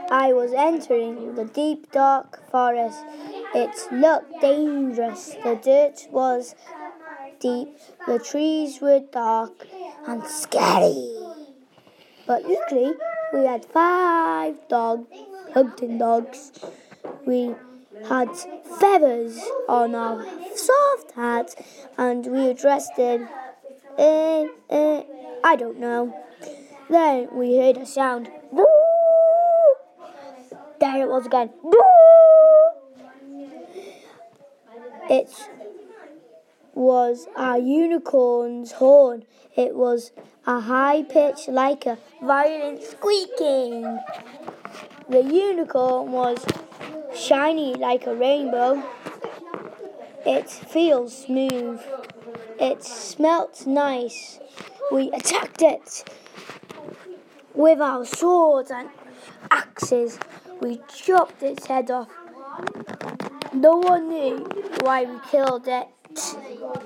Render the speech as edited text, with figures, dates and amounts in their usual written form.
I was entering the deep, dark forest. It looked dangerous. The dirt was deep, the trees were dark and scary. But luckily, we had 5 hunting dogs. We had feathers on our soft hats, and we were dressed in, I don't know. Then we heard a sound. Boo! There it was again. Boo! It was a unicorn's horn. It was a high pitch like a violin squeaking. The unicorn was shiny like a rainbow. It feels smooth. It smelt nice. We attacked it with our swords and axes. We chopped its head off. No one knew why we killed it.